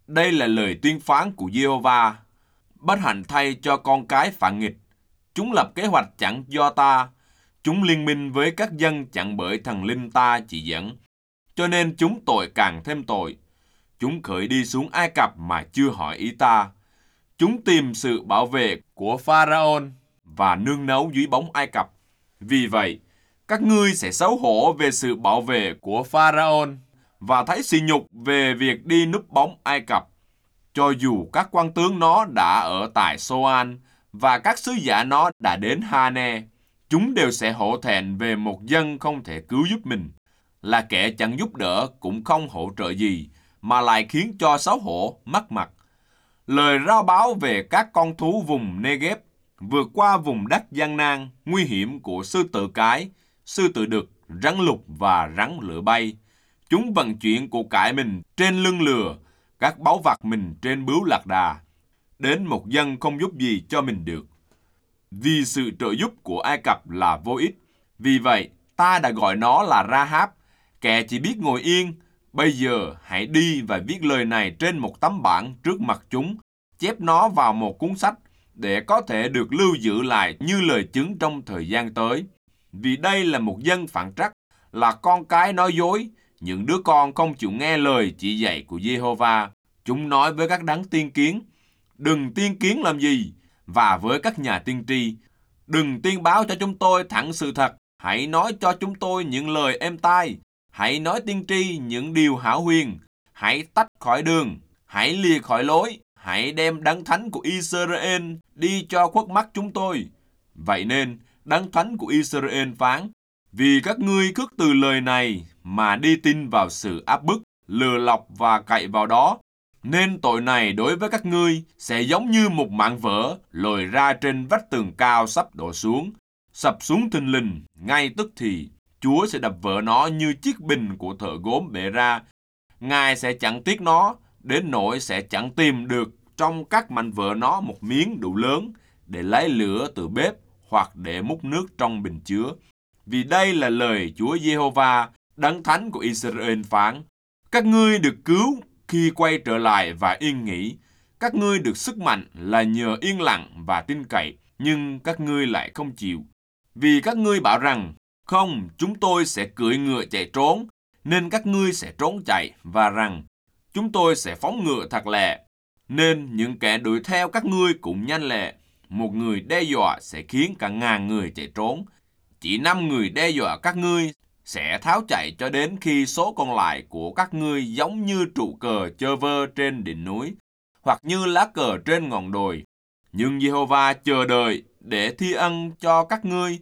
Đây là lời tuyên phán của Giê-hô-va. Bất hạnh thay cho con cái phản nghịch. Chúng lập kế hoạch chẳng do ta. Chúng liên minh với các dân chẳng bởi thần linh ta chỉ dẫn. Cho nên chúng tội càng thêm tội. Chúng khởi đi xuống Ai Cập mà chưa hỏi ý ta. Chúng tìm sự bảo vệ của Pharaon và nương náu dưới bóng Ai Cập. Vì vậy, các ngươi sẽ xấu hổ về sự bảo vệ của Pharaon và thấy sỉ nhục về việc đi núp bóng Ai Cập. Cho dù các quan tướng nó đã ở tại Soan và các sứ giả nó đã đến Hane, chúng đều sẽ hổ thẹn về một dân không thể cứu giúp mình, là kẻ chẳng giúp đỡ cũng không hỗ trợ gì, mà lại khiến cho xấu hổ, mất mặt. Lời rao báo về các con thú vùng Negev vượt qua vùng đất gian nan, nguy hiểm của sư tử cái, sư tử đực, rắn lục và rắn lửa bay. Chúng vận chuyển của cải mình trên lưng lừa, các báu vật mình trên bướu lạc đà. Đến một dân không giúp gì cho mình được. Vì sự trợ giúp của Ai Cập là vô ích. Vì vậy, ta đã gọi nó là Rahab, kẻ chỉ biết ngồi yên. Bây giờ, hãy đi và viết lời này trên một tấm bảng trước mặt chúng, chép nó vào một cuốn sách, để có thể được lưu giữ lại như lời chứng trong thời gian tới. Vì đây là một dân phản trắc, là con cái nói dối, những đứa con không chịu nghe lời chỉ dạy của Giê-hô-va. Chúng nói với các đấng tiên kiến, đừng tiên kiến làm gì, và với các nhà tiên tri, đừng tiên báo cho chúng tôi thẳng sự thật, hãy nói cho chúng tôi những lời êm tai, hãy nói tiên tri những điều hão huyền, hãy tách khỏi đường, hãy lìa khỏi lối, hãy đem đấng thánh của Israel đi cho khuất mắt chúng tôi. Vậy nên, đấng thánh của Israel phán, vì các ngươi khước từ lời này mà đi tin vào sự áp bức, lừa lọc và cậy vào đó, nên tội này đối với các ngươi sẽ giống như một mảng vỡ lồi ra trên vách tường cao sắp đổ xuống, sập xuống thình lình, ngay tức thì. Chúa sẽ đập vỡ nó như chiếc bình của thợ gốm bể ra. Ngài sẽ chẳng tiếc nó, đến nỗi sẽ chẳng tìm được trong các mảnh vỡ nó một miếng đủ lớn để lấy lửa từ bếp hoặc để múc nước trong bình chứa. Vì đây là lời Chúa Giê-hô-va, đấng thánh của Israel phán. Các ngươi được cứu khi quay trở lại và yên nghỉ. Các ngươi được sức mạnh là nhờ yên lặng và tin cậy, nhưng các ngươi lại không chịu. Vì các ngươi bảo rằng, không, chúng tôi sẽ cưỡi ngựa chạy trốn, nên các ngươi sẽ trốn chạy, và rằng, chúng tôi sẽ phóng ngựa thật lẹ, nên những kẻ đuổi theo các ngươi cũng nhanh lẹ. Một người đe dọa sẽ khiến cả ngàn người chạy trốn. Chỉ 5 người đe dọa các ngươi sẽ tháo chạy cho đến khi số còn lại của các ngươi giống như trụ cờ chơ vơ trên đỉnh núi, hoặc như lá cờ trên ngọn đồi. Nhưng Giê-hô-va chờ đợi để thi ân cho các ngươi.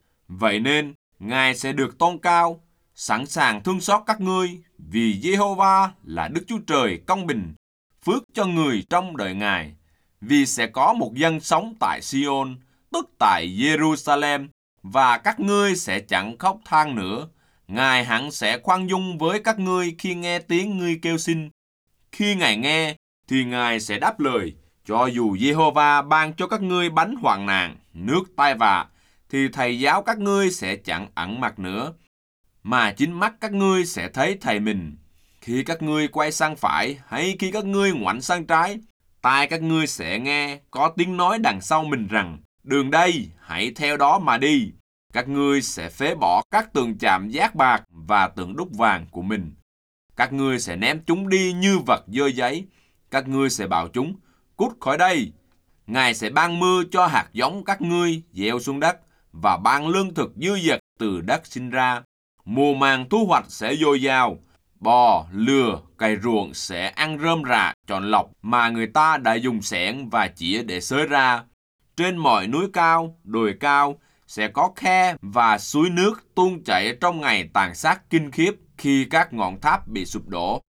Vậy nên, Ngài sẽ được tôn cao, sẵn sàng thương xót các ngươi, vì Giê-hô-va là Đức Chúa Trời công bình, phước cho người trong đời Ngài. Vì sẽ có một dân sống tại Sion, tức tại Jerusalem, và các ngươi sẽ chẳng khóc than nữa. Ngài hẳn sẽ khoan dung với các ngươi khi nghe tiếng ngươi kêu xin. Khi Ngài nghe, thì Ngài sẽ đáp lời. Cho dù Giê-hô-va ban cho các ngươi bánh hoạn nạn, nước tai vạ, thì thầy giáo các ngươi sẽ chẳng ẩn mặt nữa, mà chính mắt các ngươi sẽ thấy thầy mình. Khi các ngươi quay sang phải hay khi các ngươi ngoảnh sang trái, tai các ngươi sẽ nghe có tiếng nói đằng sau mình rằng, đường đây, hãy theo đó mà đi. Các ngươi sẽ phế bỏ các tượng chạm giác bạc và tượng đúc vàng của mình. Các ngươi sẽ ném chúng đi như vật dơ giấy. Các ngươi sẽ bảo chúng, cút khỏi đây. Ngài sẽ ban mưa cho hạt giống các ngươi gieo xuống đất, và ban lương thực dư dật từ đất sinh ra. Mùa màng thu hoạch sẽ dồi dào. Bò, lừa, cày ruộng sẽ ăn rơm rạ, chọn lọc mà người ta đã dùng xẻng và chĩa để xới ra. Trên mọi núi cao, đồi cao sẽ có khe và suối nước tuôn chảy trong ngày tàn sát kinh khiếp khi các ngọn tháp bị sụp đổ.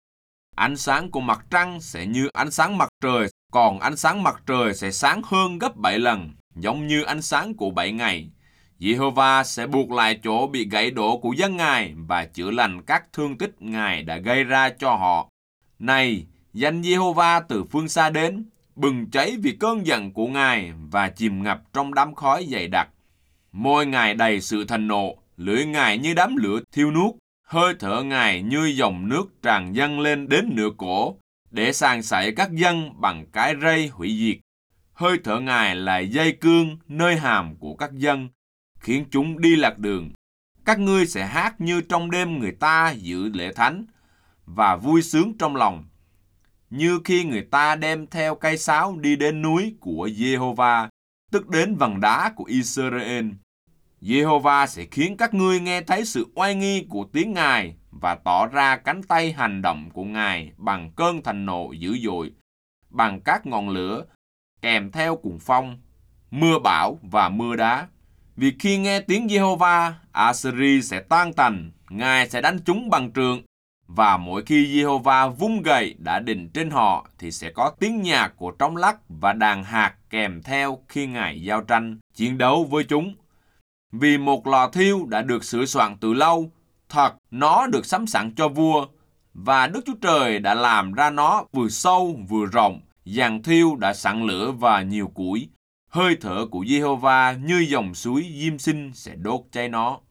Ánh sáng của mặt trăng sẽ như ánh sáng mặt trời, còn ánh sáng mặt trời sẽ sáng hơn gấp 7 lần, giống như ánh sáng của 7 ngày. Giê-hô-va sẽ buộc lại chỗ bị gãy đổ của dân Ngài và chữa lành các thương tích Ngài đã gây ra cho họ. Này, danh Giê-hô-va từ phương xa đến, bừng cháy vì cơn giận của Ngài và chìm ngập trong đám khói dày đặc. Môi Ngài đầy sự thành nộ, lưỡi Ngài như đám lửa thiêu nuốt, hơi thở Ngài như dòng nước tràn dâng lên đến nửa cổ. để sàng sảy các dân bằng cái rây hủy diệt. Hơi thở Ngài là dây cương nơi hàm của các dân, khiến chúng đi lạc đường. Các ngươi sẽ hát như trong đêm người ta giữ lễ thánh, và vui sướng trong lòng, như khi người ta đem theo cây sáo đi đến núi của Giê-hô-va, tức đến vầng đá của Israel. Giê-hô-va sẽ khiến các ngươi nghe thấy sự oai nghi của tiếng Ngài và tỏ ra cánh tay hành động của Ngài bằng cơn thịnh nộ dữ dội, bằng các ngọn lửa, kèm theo cuồng phong, mưa bão và mưa đá. Vì khi nghe tiếng Giê-hô-va, Assyri sẽ tan tành, Ngài sẽ đánh chúng bằng trượng, và mỗi khi Giê-hô-va vung gậy đã định trên họ thì sẽ có tiếng nhạc của trống lắc và đàn hạt kèm theo khi Ngài giao tranh, chiến đấu với chúng. Vì một lò thiêu đã được sửa soạn từ lâu, thật nó được sắm sẵn cho vua, và Đức Chúa Trời đã làm ra nó vừa sâu vừa rộng, giàn thiêu đã sẵn lửa và nhiều củi. Hơi thở của Giê-hô-va như dòng suối Diêm Sinh sẽ đốt cháy nó.